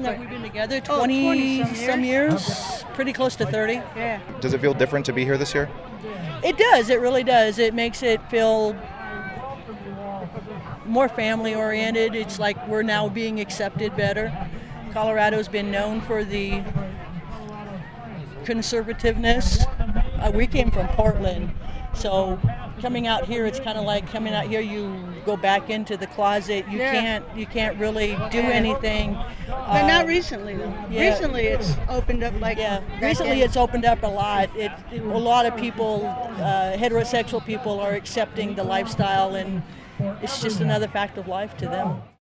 long have we been together? 20 some years. Pretty close to 30. Yeah. Does it feel different to be here this year? It does. It really does. It makes it feel more family oriented. It's like we're now being accepted better. Colorado's been known for the conservativeness. We came from Portland, so coming out here, it's kind of like coming out here. You go back into the closet. You can't really do anything. But not recently, though. Yeah. Recently, it's opened up like. Recently it's opened up a lot. A lot of people, heterosexual people, are accepting the lifestyle, and it's just another fact of life to them.